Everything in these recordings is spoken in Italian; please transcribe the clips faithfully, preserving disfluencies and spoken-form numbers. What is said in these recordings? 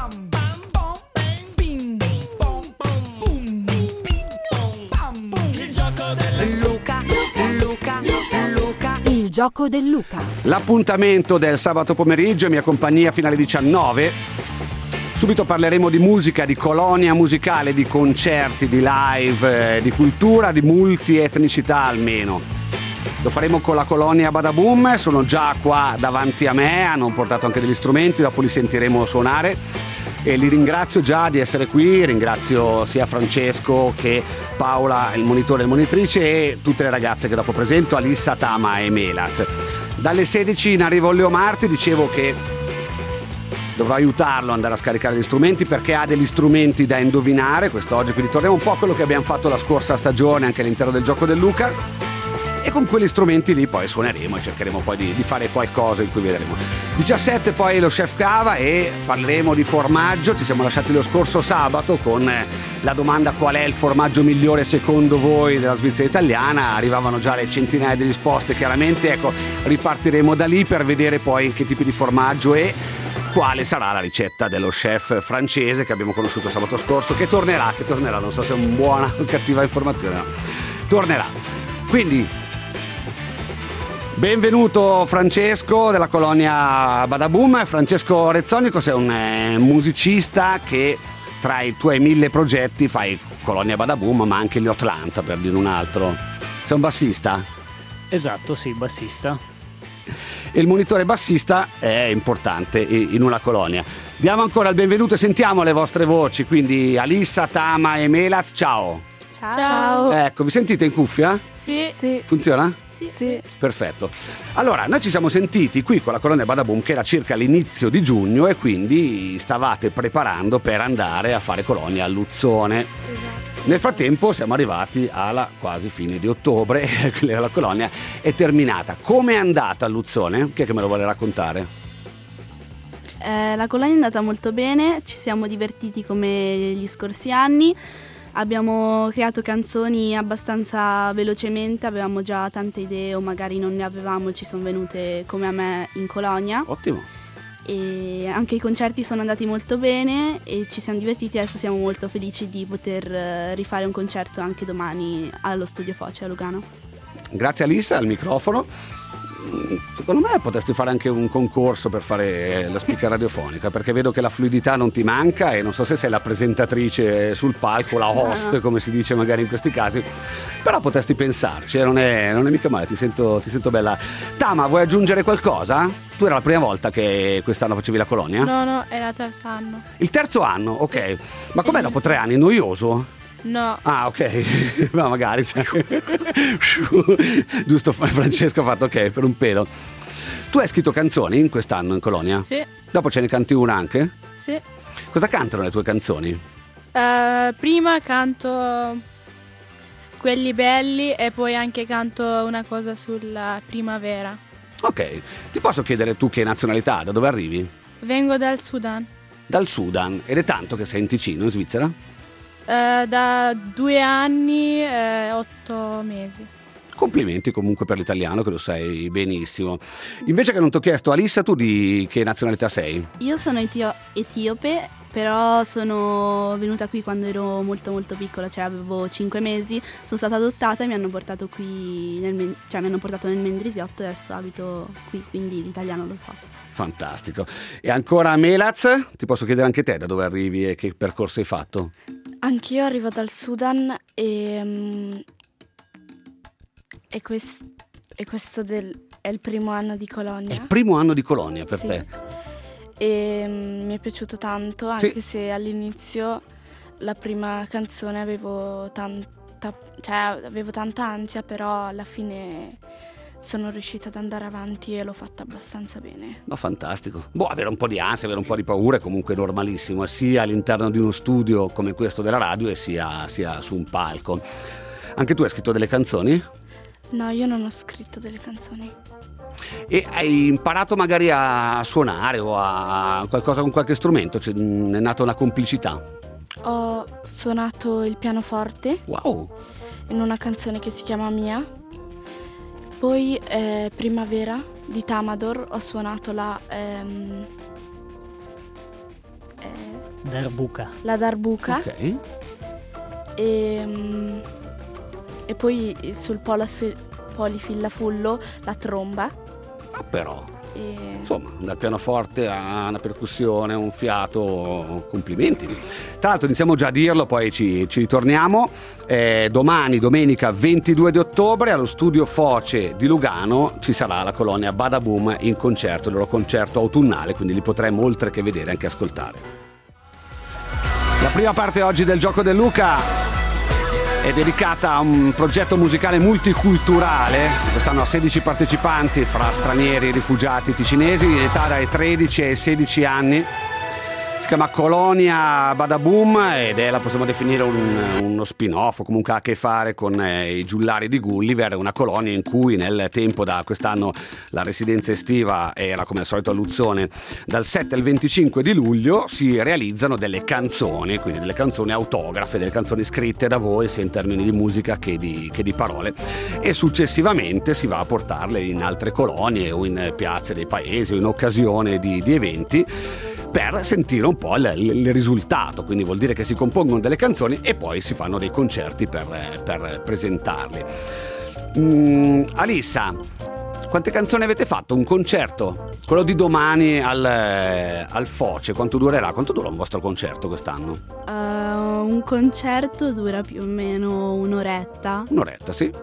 Luca, Luca, Luca, il gioco del Luca. L'appuntamento del sabato pomeriggio, mia compagnia fino alle diciannove. Subito parleremo di musica, di colonia musicale, di concerti, di live, eh, di cultura, di multietnicità almeno. Lo faremo con la colonia Badaboom, sono già qua davanti a me, hanno portato anche degli strumenti, dopo li sentiremo suonare e li ringrazio già di essere qui, ringrazio sia Francesco che Paola, il monitore e la monitrice, e tutte le ragazze che dopo presento, Alissa, Tama e Melaz. Dalle sedici in arrivo Leo Marti, dicevo che dovrò aiutarlo ad andare a scaricare gli strumenti perché ha degli strumenti da indovinare quest'oggi, quindi torniamo un po' a quello che abbiamo fatto la scorsa stagione anche all'interno del gioco del Luca. E con quegli strumenti lì poi suoneremo e cercheremo poi di, di fare qualcosa in cui vedremo. diciassette poi lo Chef Cava e parleremo di formaggio. Ci siamo lasciati lo scorso sabato con la domanda: qual è il formaggio migliore secondo voi della Svizzera italiana? Arrivavano già le centinaia di risposte chiaramente, ecco, ripartiremo da lì per vedere poi che tipi di formaggio e quale sarà la ricetta dello chef francese che abbiamo conosciuto sabato scorso, che tornerà, che tornerà, non so se è una buona o cattiva informazione, no. Tornerà. Quindi benvenuto Francesco della colonia Badaboom. Francesco Rezzonico, sei un eh, musicista che tra i tuoi mille progetti fai colonia Badaboom ma anche gli Atlanta, per dire un altro. Sei un bassista? Esatto, sì, bassista. E il monitore bassista è importante in una colonia. Diamo ancora il benvenuto e sentiamo le vostre voci, quindi Alissa, Tama e Melaz, ciao. Ciao. Ciao. Ecco, vi sentite in cuffia? Sì. Sì. Funziona? Sì. Sì. Perfetto. Allora, noi ci siamo sentiti qui con la colonia Badaboom che era circa l'inizio di giugno e quindi stavate preparando per andare a fare colonia a Luzzone. Esatto. Nel frattempo siamo arrivati alla quasi fine di ottobre, la colonia è terminata. Come è andata a Luzzone? Chi è che me lo vuole raccontare? Eh, la colonia è andata molto bene, ci siamo divertiti come gli scorsi anni, abbiamo creato canzoni abbastanza velocemente, avevamo già tante idee o magari non ne avevamo, ci sono venute come a me in colonia. Ottimo. E anche i concerti sono andati molto bene e ci siamo divertiti, adesso siamo molto felici di poter rifare un concerto anche domani allo Studio Foce a Lugano. Grazie Alissa al microfono. Secondo me potresti fare anche un concorso per fare la speaker radiofonica, perché vedo che la fluidità non ti manca e non so se sei la presentatrice sul palco, la host, come si dice magari in questi casi, però potresti pensarci, eh? non, è, non è mica male, ti sento, ti sento bella. Tama, vuoi aggiungere qualcosa? Tu era la prima volta che quest'anno facevi la colonia? No, no, era il terzo anno. Il terzo anno, ok. Ma com'è dopo tre anni? Noioso? No. Ah, ok. Ma magari sai. Giusto, Francesco ha fatto ok per un pelo. Tu hai scritto canzoni in quest'anno in colonia? Sì. Dopo ce ne canti una anche? Sì. Cosa cantano le tue canzoni? Uh, prima canto quelli belli e poi anche canto una cosa sulla primavera. Ok. Ti posso chiedere tu che nazionalità, da dove arrivi? Vengo dal Sudan. Dal Sudan. Ed è tanto che sei in Ticino, in Svizzera? Uh, da due anni e otto mesi. Complimenti comunque per l'italiano che lo sai benissimo. Invece che non ti ho chiesto, Alissa, tu di che nazionalità sei? Io sono etio- etiope, però sono venuta qui quando ero molto molto piccola, cioè avevo cinque mesi, sono stata adottata e mi hanno portato qui, nel Men- cioè mi hanno portato nel Mendrisiotto e adesso abito qui, quindi l'italiano lo so. Fantastico. E ancora Melaz, ti posso chiedere anche te da dove arrivi e che percorso hai fatto? Anch'io arrivo dal Sudan e, um, e, quest, e questo del, è il primo anno di colonia. È il primo anno di colonia per sì. te? E um, mi è piaciuto tanto, anche sì. se all'inizio la prima canzone avevo tanta, cioè, avevo tanta ansia, però alla fine sono riuscita ad andare avanti e l'ho fatta abbastanza bene. No, fantastico. Boh, avere un po' di ansia, avere un po' di paura è comunque normalissimo, sia all'interno di uno studio come questo della radio e sia, sia su un palco. Anche tu hai scritto delle canzoni? No, io non ho scritto delle canzoni. E hai imparato magari a suonare o a qualcosa con qualche strumento? Cioè, è nata una complicità? Ho suonato il pianoforte. Wow! In una canzone che si chiama Mia. Poi eh, Primavera di Tamador ho suonato la, ehm, eh, Darbuka. la darbuka Ok. e, mm, e poi sul polifi- polifillafullo la tromba. Ah, però. E... Insomma, dal pianoforte a una percussione, un fiato, complimenti. Tra l'altro iniziamo già a dirlo, poi ci, ci ritorniamo. Eh, domani, domenica ventidue di ottobre, allo studio Foce di Lugano ci sarà la colonia Badaboom in concerto, il loro concerto autunnale, quindi li potremo oltre che vedere anche ascoltare. La prima parte oggi del Gioco del Luca è dedicata a un progetto musicale multiculturale. Quest'anno ha sedici partecipanti fra stranieri e rifugiati ticinesi di età dai tredici ai sedici anni. Si chiama Colonia Badaboom ed è, la possiamo definire un, uno spin-off, o comunque ha a che fare con eh, i giullari di Gulliver, una colonia in cui nel tempo, da quest'anno la residenza estiva era come al solito a Luzzone, dal sette al venticinque di luglio si realizzano delle canzoni, quindi delle canzoni autografe, delle canzoni scritte da voi sia in termini di musica che di, che di parole, e successivamente si va a portarle in altre colonie o in piazze dei paesi o in occasione di, di eventi, per sentire un po' il, il risultato. Quindi vuol dire che si compongono delle canzoni e poi si fanno dei concerti per, per presentarli. Mm, Alissa, quante canzoni avete fatto? Un concerto? Quello di domani al, al Foce, quanto durerà? Quanto dura un vostro concerto quest'anno? Uh, un concerto dura più o meno un'oretta. Un'oretta, sì.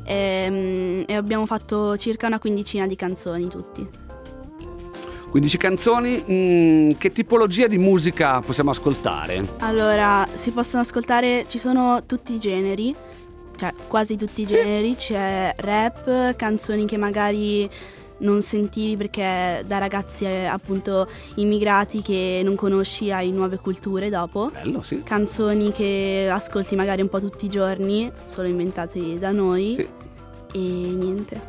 E, e abbiamo fatto circa una quindicina di canzoni tutti. quindici canzoni, mm, che tipologia di musica possiamo ascoltare? Allora, si possono ascoltare, ci sono tutti i generi, cioè quasi tutti i generi, c'è rap, canzoni che magari non sentivi perché da ragazzi eh, appunto immigrati che non conosci, hai nuove culture dopo. Bello, sì. Canzoni che ascolti magari un po' tutti i giorni, solo inventate da noi, Sì. e niente.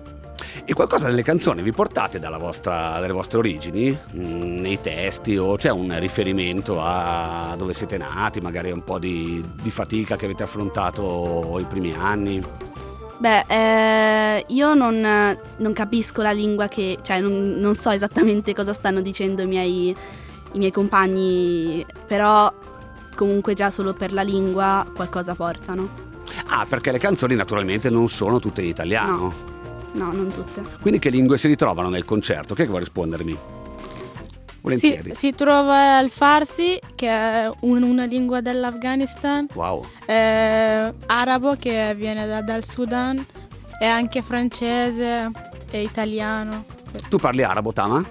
E qualcosa delle canzoni vi portate dalla vostra, dalle vostre origini, mm, nei testi, o c'è un riferimento a dove siete nati, magari un po' di, di fatica che avete affrontato i primi anni? Beh, eh, io non, non capisco la lingua che, cioè non, non so esattamente cosa stanno dicendo i miei, i miei compagni, però comunque già solo per la lingua qualcosa portano. Ah, perché le canzoni naturalmente non sono tutte in italiano. No, non tutte. Quindi che lingue si ritrovano nel concerto? Chi è che vuole rispondermi? Volentieri. Si, si trova il Farsi, che è un- una lingua dell'Afghanistan, Wow. eh, arabo che viene da- dal Sudan, e anche francese e italiano. Tu parli arabo, Tama?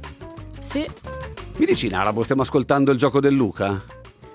Sì. Mi dici in arabo, stiamo ascoltando il Gioco del Luca?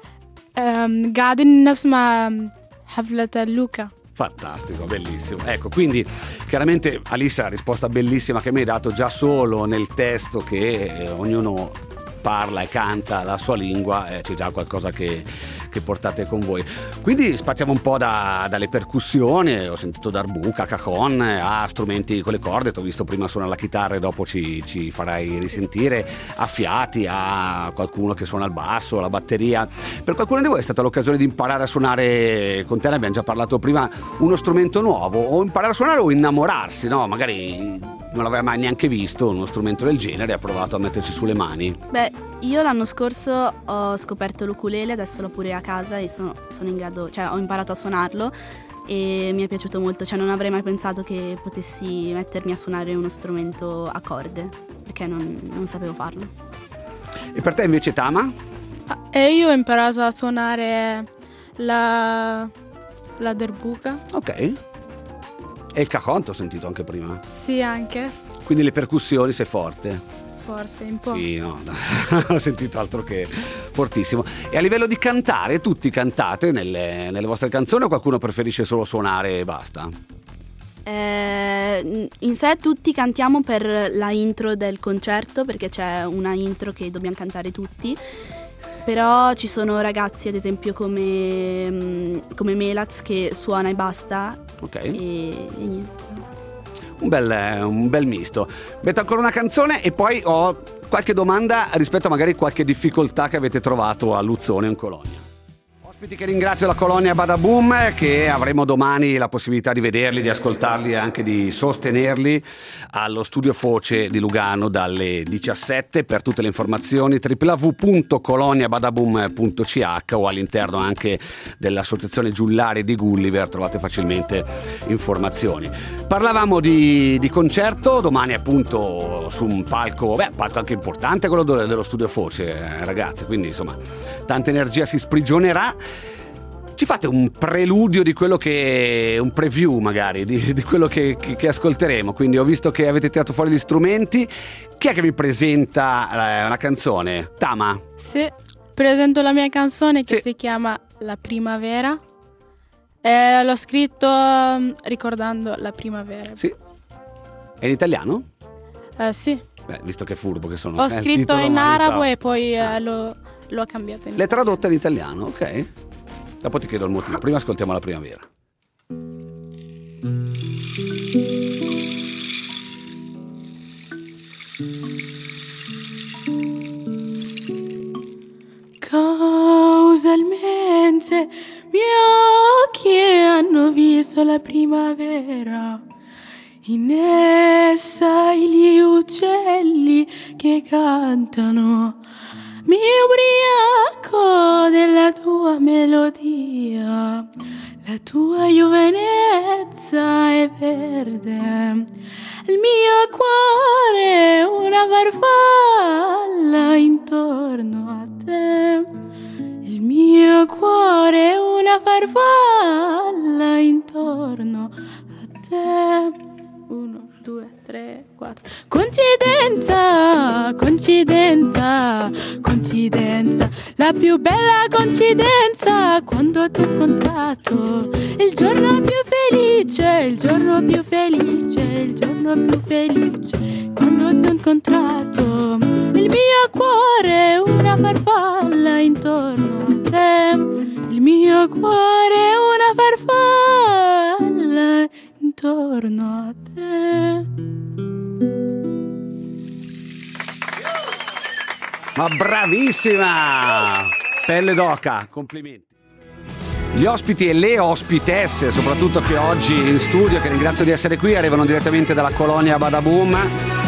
ehm, قاعدين نسمع حفلة اللوكا. Fantastico, bellissimo. Ecco, quindi chiaramente Alissa, la risposta bellissima che mi hai dato, già solo nel testo che eh, ognuno parla e canta la sua lingua, eh, c'è già qualcosa che, che portate con voi. Quindi spaziamo un po' da, dalle percussioni, ho sentito darbuka, cajon, a strumenti con le corde, ti ho visto prima suonare la chitarra e dopo ci, ci farai risentire, a fiati, a qualcuno che suona il basso, la batteria. Per qualcuno di voi è stata l'occasione di imparare a suonare, con te ne abbiamo già parlato prima, uno strumento nuovo, o imparare a suonare o innamorarsi, no? Magari non l'aveva mai neanche visto uno strumento del genere e ha provato a metterci sulle mani. Beh, io l'anno scorso ho scoperto l'ukulele, adesso l'ho pure a casa e sono, sono in grado, cioè ho imparato a suonarlo e mi è piaciuto molto, cioè non avrei mai pensato che potessi mettermi a suonare uno strumento a corde, perché non, non sapevo farlo. E per te invece, Tama? Ah, E io ho imparato a suonare la, la darbuka. Ok. E il cajon ti ho sentito anche prima. Sì, anche. Quindi le percussioni sei forte. Forse un po'. Sì, no, no. Ho sentito altro che fortissimo. E a livello di cantare, tutti cantate nelle, nelle vostre canzoni o qualcuno preferisce solo suonare e basta? Eh, in sé tutti cantiamo per la intro del concerto, perché c'è una intro che dobbiamo cantare tutti, però ci sono ragazzi ad esempio come, mm, come Melaz che suona e basta, Ok. e, e niente. Un bel, un bel misto. Metto ancora una canzone e poi ho qualche domanda rispetto a magari qualche difficoltà che avete trovato a Luzzone in Colonia. Ospiti che ringrazio, la colonia Badaboom, che avremo domani la possibilità di vederli, di ascoltarli e anche di sostenerli allo Studio Foce di Lugano dalle diciassette. Per tutte le informazioni w w w punto colonia badaboom punto c h o all'interno anche dell'associazione Giullari di Gulliver trovate facilmente informazioni. Parlavamo di, di concerto, domani appunto su un palco, beh, palco anche importante, quello dello Studio Foce, eh, ragazzi, quindi insomma tanta energia si sprigionerà. Ci fate un preludio di quello che, un preview magari di, di quello che, che, che ascolteremo. Quindi ho visto che avete tirato fuori gli strumenti. Chi è che vi presenta eh, una canzone? Tama? Sì, presento la mia canzone che Sì. si chiama La Primavera. Eh, l'ho scritto um, ricordando la primavera. Sì. È in italiano? Eh, sì, Beh, visto che furbo che sono. ho eh, il scritto titolo in mi aiuta. arabo e poi eh, l'ho, l'ho cambiato in L'hai tradotta in italiano, ok. Dopo ti chiedo il motivo. Prima ascoltiamo La Primavera. Causalmente miei occhi hanno visto la primavera. In essa gli uccelli che cantano. Mi ubriaco della tua melodia, la tua giovinezza è verde, il mio cuore è una farfalla intorno a te, il mio cuore è una farfalla intorno a te. Uno, due, tre, quattro. Coincidenza, coincidenza, coincidenza, la più bella coincidenza quando ti ho incontrato. Il giorno più felice, il giorno più felice, il giorno più felice quando ti ho incontrato. Il mio cuore è una farfalla intorno a te. Il mio cuore è una farfalla intorno a te. Ma bravissima! Pelle d'oca, complimenti. Gli ospiti e le ospitesse, soprattutto che oggi in studio, che ringrazio di essere qui, arrivano direttamente dalla colonia Badaboom.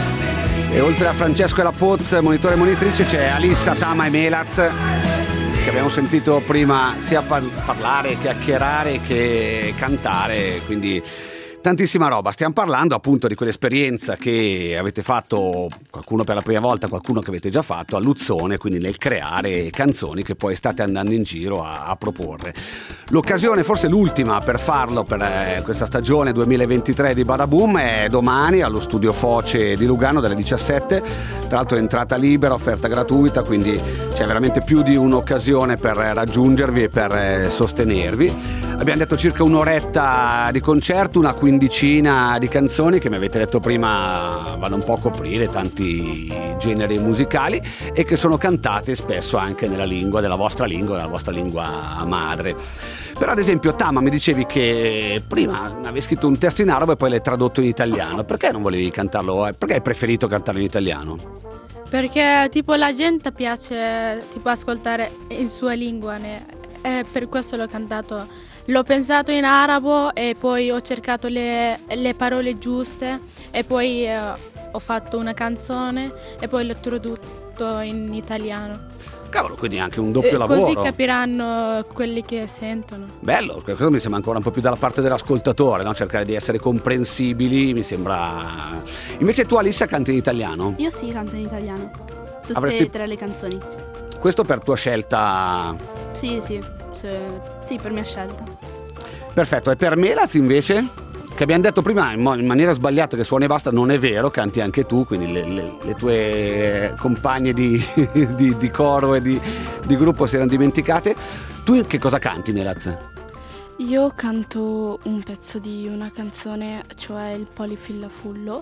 E oltre a Francesco e la Poz, monitore e monitrice, c'è Alissa, Tama e Melaz, che abbiamo sentito prima sia par- parlare, chiacchierare che cantare, quindi tantissima roba. Stiamo parlando appunto di quell'esperienza che avete fatto, qualcuno per la prima volta, qualcuno che avete già fatto a Luzzone, quindi nel creare canzoni che poi state andando in giro a, a proporre. L'occasione, forse l'ultima per farlo per eh, questa stagione duemilaventitré di Badaboom, è domani allo Studio Foce di Lugano dalle diciassette. Tra l'altro è entrata libera, offerta gratuita, quindi c'è veramente più di un'occasione per raggiungervi e per eh, sostenervi. Abbiamo detto circa un'oretta di concerto, una quindicina di canzoni che mi avete detto prima vanno un po' a coprire tanti generi musicali e che sono cantate spesso anche nella lingua, della vostra lingua, della vostra lingua madre. Però ad esempio Tama, mi dicevi che prima avevi scritto un testo in arabo e poi l'hai tradotto in italiano. Perché non volevi cantarlo? Perché hai preferito cantarlo in italiano? Perché tipo la gente piace tipo ascoltare in sua lingua, ne- e per questo l'ho cantato. L'ho pensato in arabo e poi ho cercato le, le parole giuste e poi eh, ho fatto una canzone e poi l'ho tradotto in italiano. Cavolo, quindi anche un doppio Eh, lavoro. Così capiranno quelli che sentono. Bello, questo mi sembra ancora un po' più dalla parte dell'ascoltatore, no? Cercare di essere comprensibili, mi sembra. Invece tu, Alissa, canti in italiano? Io sì, canto in italiano. Tutte Avresti- e tre le canzoni. Questo per tua scelta. Sì, sì, cioè, sì, per mia scelta. Perfetto, e per Melaz invece? Che abbiamo detto prima in, mo- in maniera sbagliata che suoni e basta, non è vero, canti anche tu, quindi le, le- le tue compagne di, di- di coro e di, di gruppo si erano dimenticate. Tu che cosa canti, Melaz? Io canto un pezzo di una canzone, cioè il Polifillafullo,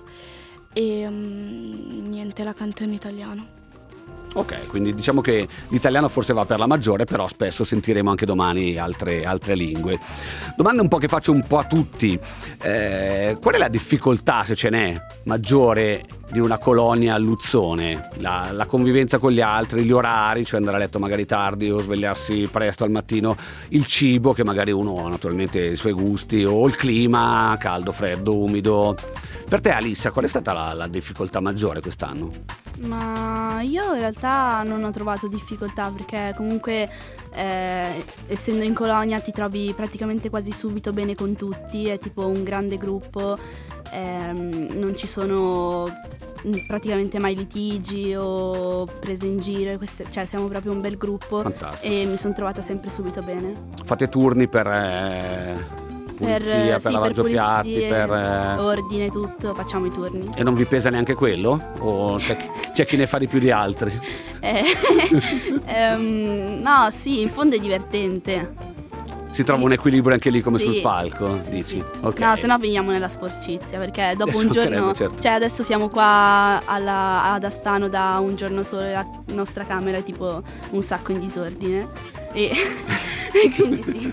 e mm, niente, la canto in italiano. Ok, quindi diciamo che l'italiano forse va per la maggiore, però spesso sentiremo anche domani altre, altre lingue. Domanda un po' che faccio un po' a tutti. Eh, qual è la difficoltà, se ce n'è, maggiore di una colonia a Luzzone? La, la convivenza con gli altri, gli orari, cioè andare a letto magari tardi o svegliarsi presto al mattino, il cibo, che magari uno ha naturalmente i suoi gusti, o il clima, caldo, freddo, umido. Per te, Alissa, qual è stata la, la difficoltà maggiore quest'anno? Ma io in realtà non ho trovato difficoltà, perché comunque eh, essendo in colonia ti trovi praticamente quasi subito bene con tutti, è tipo un grande gruppo, ehm, non ci sono praticamente mai litigi o prese in giro, queste, cioè siamo proprio un bel gruppo. Fantastico. E mi sono trovata sempre subito bene. Fate turni per eh, pulizia, per, per, per sì, lavaggio per piatti, pulizie, per eh... ordine, tutto, facciamo i turni. E non vi pesa neanche quello? O c'è, c'è chi ne fa di più di altri? Eh, ehm, no, sì, in fondo è divertente. Si trova un equilibrio anche lì come Sì, sul palco, sì, dici? sì. Ok. No, se no veniamo nella sporcizia, perché dopo Adesso un giorno, mancherebbe, certo. cioè adesso siamo qua alla, ad Astano da un giorno solo e la nostra camera è tipo un sacco in disordine e, e quindi sì.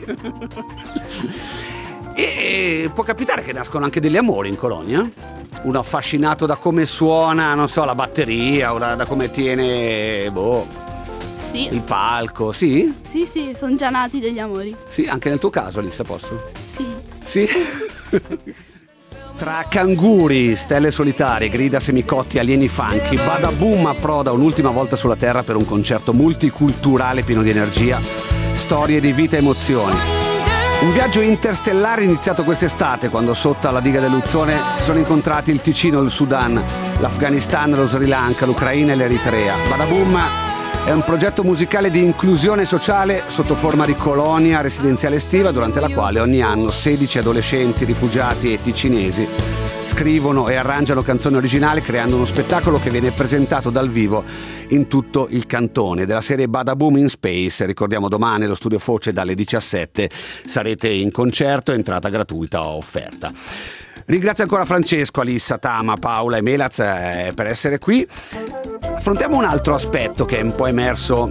E può capitare che nascono anche degli amori in colonia? Uno affascinato da come suona, non so, la batteria, o da, da come tiene, boh, Sì, il palco, sì? sì, sì, sono già nati degli amori. Sì, anche nel tuo caso, Alissa, posso? Sì. Sì? Tra canguri, stelle solitarie, grida semicotti, alieni funky, Badaboom approda un'ultima volta sulla terra per un concerto multiculturale pieno di energia, storie di vita e emozioni. Un viaggio interstellare iniziato quest'estate, quando sotto alla diga del Luzzone si sono incontrati il Ticino, il Sudan, l'Afghanistan, lo Sri Lanka, l'Ucraina e l'Eritrea. Badaboom è un progetto musicale di inclusione sociale sotto forma di colonia residenziale estiva, durante la quale ogni anno sedici adolescenti rifugiati e ticinesi scrivono e arrangiano canzoni originali, creando uno spettacolo che viene presentato dal vivo in tutto il cantone. Della serie Badaboom in Space, ricordiamo domani allo Studio Foce dalle diciassette sarete in concerto, entrata gratuita offerta. Ringrazio ancora Francesco, Alissa, Tama, Paola e Melaz eh, per essere qui. Affrontiamo un altro aspetto che è un po' emerso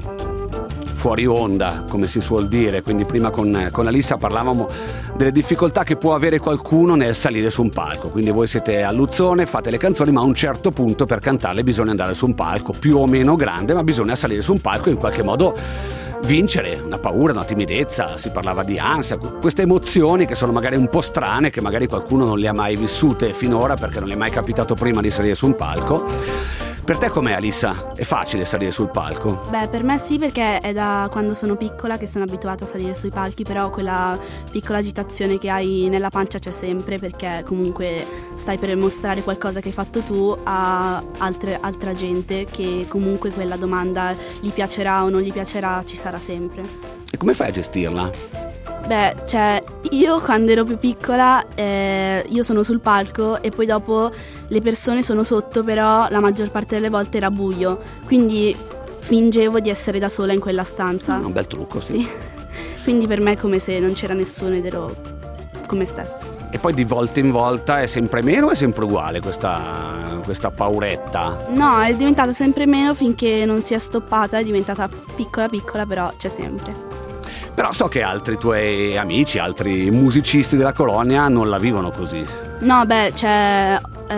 fuori onda, come si suol dire, quindi prima con, con Alissa parlavamo delle difficoltà che può avere qualcuno nel salire su un palco. Quindi voi siete a Luzzone, fate le canzoni, ma a un certo punto per cantarle bisogna andare su un palco più o meno grande, ma bisogna salire su un palco e in qualche modo vincere una paura, una timidezza, si parlava di ansia, queste emozioni che sono magari un po' strane, che magari qualcuno non le ha mai vissute finora perché non gli è mai capitato prima di salire su un palco. Per te com'è, Alissa? È facile salire sul palco? Beh, per me sì, perché è da quando sono piccola che sono abituata a salire sui palchi, però quella piccola agitazione che hai nella pancia c'è sempre, perché comunque stai per mostrare qualcosa che hai fatto tu a altre, altra gente, che comunque quella domanda gli piacerà o non gli piacerà ci sarà sempre. E come fai a gestirla? Beh, cioè, io quando ero più piccola eh, io sono sul palco e poi dopo le persone sono sotto, però la maggior parte delle volte era buio, quindi fingevo di essere da sola in quella stanza. Un bel trucco, sì. Sì. Quindi per me è come se non c'era nessuno ed ero come stessa. E poi di volta in volta è sempre meno o è sempre uguale questa, questa pauretta? No, è diventata sempre meno finché non si è stoppata, è diventata piccola piccola, però c'è sempre. Però so che altri tuoi amici, altri musicisti della colonia non la vivono così. No, beh, cioè,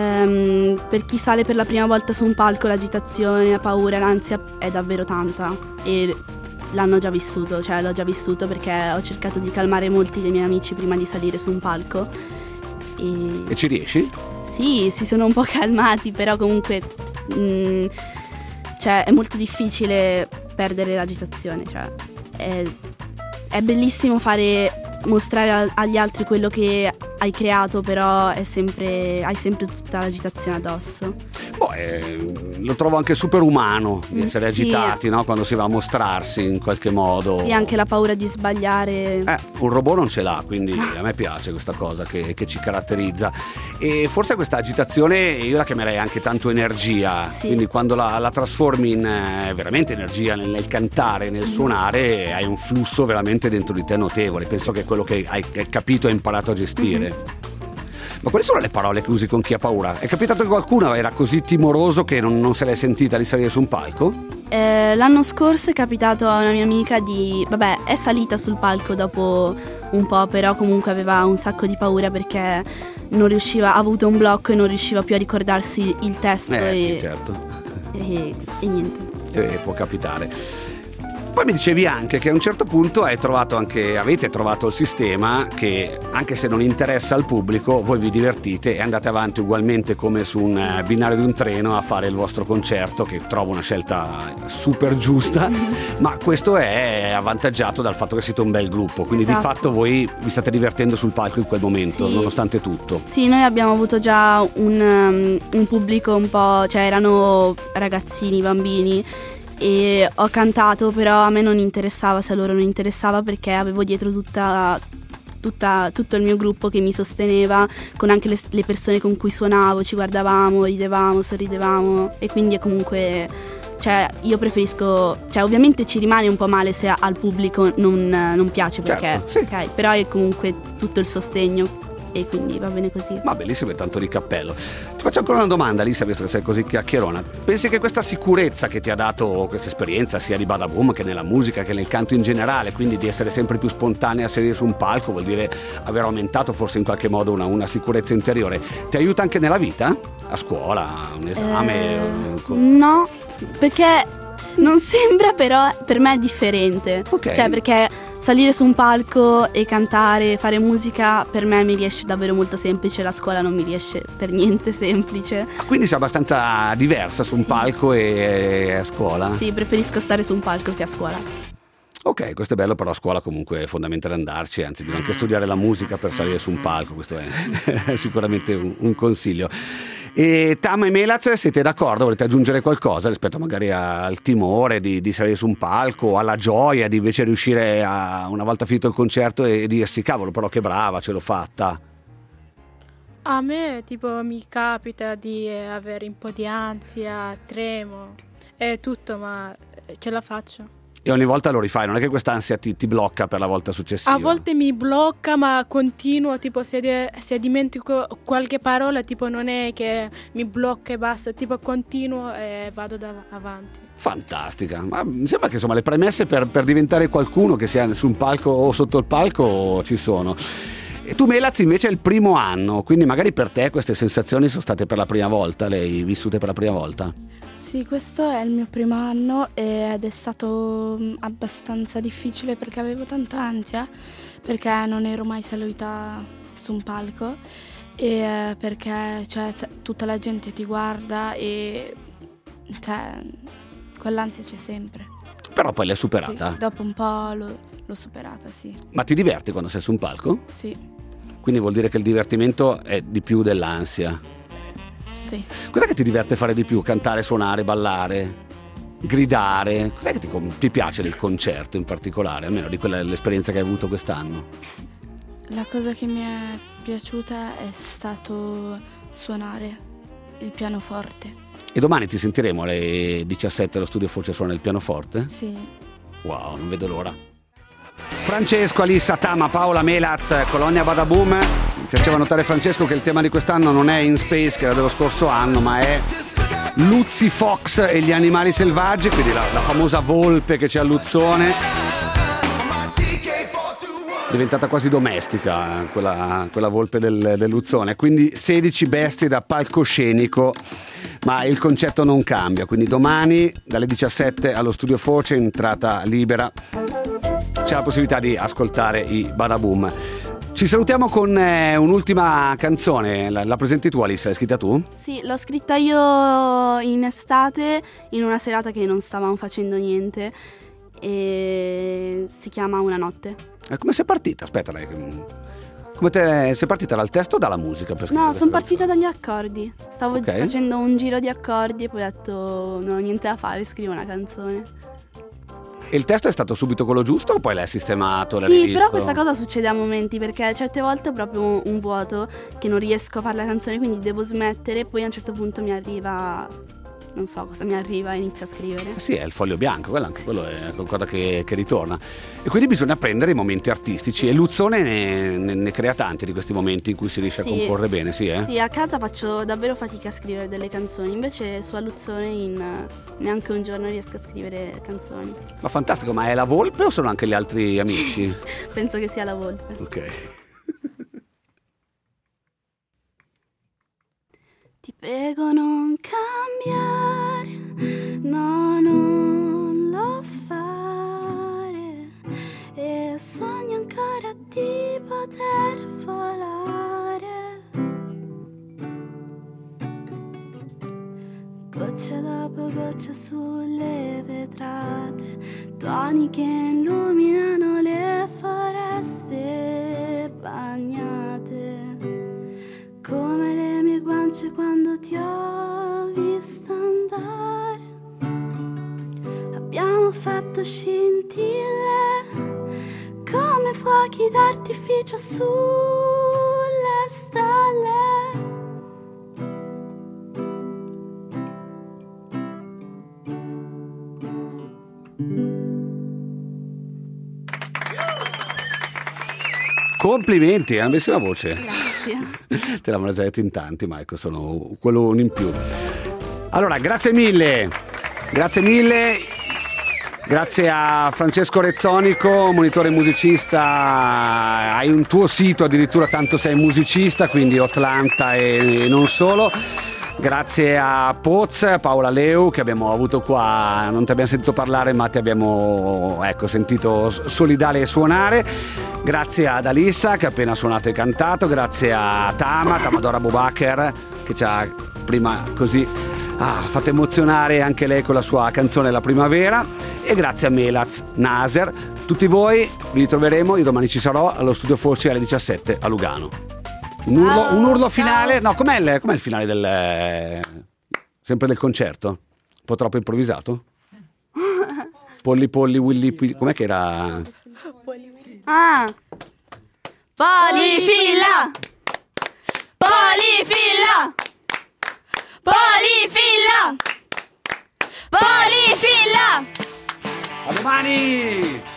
ehm, per chi sale per la prima volta su un palco l'agitazione, la paura, l'ansia è davvero tanta e l'hanno già vissuto, cioè l'ho già vissuto perché ho cercato di calmare molti dei miei amici prima di salire su un palco. E, e ci riesci? Sì, si sono un po' calmati, però comunque mh, cioè, è molto difficile perdere l'agitazione, cioè è, è bellissimo fare mostrare agli altri quello che hai creato, però è sempre, hai sempre tutta l'agitazione addosso. Boh, eh, lo trovo anche super umano di essere sì. agitati, no? Quando si va a mostrarsi in qualche modo. Sì, anche la paura di sbagliare. Eh, un robot non ce l'ha, quindi a me piace questa cosa che, che ci caratterizza. E forse questa agitazione io la chiamerei anche tanto energia, sì. Quindi quando la, la trasformi in eh, veramente energia nel, nel cantare, nel suonare, hai un flusso veramente dentro di te notevole. Penso che è quello che hai, hai capito e imparato a gestire. Mm-hmm. Ma quali sono le parole che usi con chi ha paura? È capitato che qualcuno era così timoroso che non, non se l'è sentita di salire su un palco? Eh, l'anno scorso è capitato a una mia amica di... Vabbè, è salita sul palco dopo un po', però comunque aveva un sacco di paura perché non riusciva, ha avuto un blocco e non riusciva più a ricordarsi il testo Eh e, sì, certo. e, e niente. Eh, può capitare. Poi mi dicevi anche che a un certo punto hai trovato anche, avete trovato il sistema che anche se non interessa al pubblico voi vi divertite e andate avanti ugualmente come su un eh, binario di un treno a fare il vostro concerto, che trovo una scelta super giusta, ma questo è avvantaggiato dal fatto che siete un bel gruppo, quindi Esatto. di fatto voi vi state divertendo sul palco in quel momento, Sì. nonostante tutto. Sì, noi abbiamo avuto già un, um, un pubblico un po', cioè erano ragazzini, bambini, e ho cantato, però a me non interessava se a loro non interessava, perché avevo dietro tutta, tutta, tutto il mio gruppo che mi sosteneva, con anche le, le persone con cui suonavo, ci guardavamo, ridevamo, sorridevamo, e quindi è comunque, cioè io preferisco, cioè ovviamente ci rimane un po' male se al pubblico non, non piace, perché Certo, sì. ok, però è comunque tutto il sostegno e quindi va bene così. Ma bellissimo, e tanto di cappello. Ti faccio ancora una domanda, Lisa, visto che sei così chiacchierona. Pensi che questa sicurezza che ti ha dato questa esperienza, sia di Badaboom che nella musica che nel canto in generale, quindi di essere sempre più spontanea a sedere su un palco, vuol dire aver aumentato forse in qualche modo una, una sicurezza interiore, ti aiuta anche nella vita? A scuola, un esame? Eh, con- no, perché non sembra, però per me è differente. Ok. Cioè, perché salire su un palco e cantare, fare musica, per me mi riesce davvero molto semplice, la scuola non mi riesce per niente semplice. Ah, quindi sei abbastanza diversa su un Sì. palco e, e a scuola? Sì, preferisco stare su un palco che a scuola. Ok, questo è bello, però a scuola comunque è fondamentale andarci, anzi bisogna anche studiare la musica per salire su un palco, questo è, è sicuramente un, un consiglio. E Tam e Melaz, siete d'accordo? Volete aggiungere qualcosa rispetto magari al timore di, di salire su un palco, alla gioia di invece riuscire a, una volta finito il concerto, e dirsi cavolo, però che brava, ce l'ho fatta? A me tipo mi capita di eh, avere un po' di ansia, tremo e tutto, ma eh, ce la faccio. E ogni volta lo rifai, non è che quest'ansia ti, ti blocca per la volta successiva? A volte mi blocca, ma continuo, tipo se, de- se dimentico qualche parola, tipo non è che mi blocca e basta, tipo continuo e vado da- avanti. Fantastica, ma mi sembra che insomma le premesse per, per diventare qualcuno, che sia su un palco o sotto il palco, ci sono. E tu, Melaz, invece è il primo anno, quindi magari per te queste sensazioni sono state per la prima volta, le hai vissute per la prima volta? Sì, questo è il mio primo anno ed è stato mm, abbastanza difficile perché avevo tanta ansia, perché non ero mai salita su un palco e eh, perché cioè, t- tutta la gente ti guarda e cioè, quell'ansia c'è sempre. Però poi l'hai superata. Sì, dopo un po' l'ho, l'ho superata, sì. Ma ti diverti quando sei su un palco? Sì, Quindi vuol dire che il divertimento è di più dell'ansia. sì. Cos'è che ti diverte fare di più? Cantare, suonare, ballare, gridare? Cos'è che ti, ti piace del concerto in particolare, almeno di quella l'esperienza che hai avuto quest'anno? La cosa che mi è piaciuta è stato suonare il pianoforte. E domani ti sentiremo alle diciassette allo Studio Foce suonare il pianoforte? Sì. Wow, non vedo l'ora. Francesco, Alissa, Tama, Paola, Melaz, Colonia Badaboom. Mi piaceva notare, Francesco, che il tema di quest'anno non è In Space, che era dello scorso anno, ma è Luzzi Fox e gli animali selvaggi, quindi la, la famosa volpe che c'è a Luzzone, diventata quasi domestica quella, quella volpe del, del Luzzone, quindi sedici bestie da palcoscenico, ma il concetto non cambia, quindi domani dalle diciassette allo Studio Foce, entrata libera, c'è la possibilità di ascoltare i Badaboom. Ci salutiamo con eh, un'ultima canzone, la, la presenti tu, Alissa, l'hai scritta tu? Sì, l'ho scritta io in estate, in una serata che non stavamo facendo niente, e si chiama Una notte. Eh, come sei partita? Aspetta, dai, come te sei partita dal testo o dalla musica? Per No, scrivere sono questa partita dagli accordi. Stavo Ok. facendo un giro di accordi e poi ho detto non ho niente da fare, scrivo una canzone. E il testo è stato subito quello giusto o poi l'hai sistemato, l'hai Sì, rivisto? però questa cosa succede a momenti, perché certe volte ho proprio un, un vuoto che non riesco a fare la canzone, quindi devo smettere, poi a un certo punto mi arriva, non so cosa mi arriva e inizio a scrivere. Sì, è il foglio bianco, quello, anche quello è qualcosa che, che ritorna. E quindi bisogna prendere i momenti artistici, e Luzzone ne, ne, ne crea tanti di questi momenti in cui si riesce Sì. a comporre bene, sì, eh? Sì, a casa faccio davvero fatica a scrivere delle canzoni, invece su Aluzzone in neanche un giorno riesco a scrivere canzoni. Ma fantastico, ma è la volpe o sono anche gli altri amici? Penso che sia la volpe. Ok. Ti prego non cambiare, no, non lo fare. E sogno ancora di poter volare. Goccia dopo goccia sulle vetrate, tuoni che illuminano le foreste bagnate, come le mie guance quando ti ho visto andare. Abbiamo fatto scintille come fuochi d'artificio sulle stelle. Complimenti, è una bellissima voce. Grazie. Te l'avevano già detto in tanti, ma ecco, sono quello in più. Allora, grazie mille. Grazie mille. Grazie a Francesco Rezzonico, monitore musicista. Hai un tuo sito, addirittura, tanto sei musicista, quindi Atlanta e non solo. Grazie a Poz, Paola Leu, che abbiamo avuto qua. Non ti abbiamo sentito parlare, ma ti abbiamo, ecco, sentito solidale e suonare. Grazie ad Alissa, che ha appena suonato e cantato. Grazie a Tama, Tamadora Boubaker, che ci ha prima così ah, fatto emozionare anche lei con la sua canzone La Primavera. E grazie a Melaz Naser. Tutti voi vi ritroveremo, io domani ci sarò allo Studio Forci alle diciassette a Lugano. Un urlo, un urlo finale. No, com'è il, com'è il finale del sempre del concerto? Un po' troppo improvvisato? Polli polli willy pilli, com'è che era? Ah! Polifilla! Polifilla! Polifilla! Polifilla! A domani!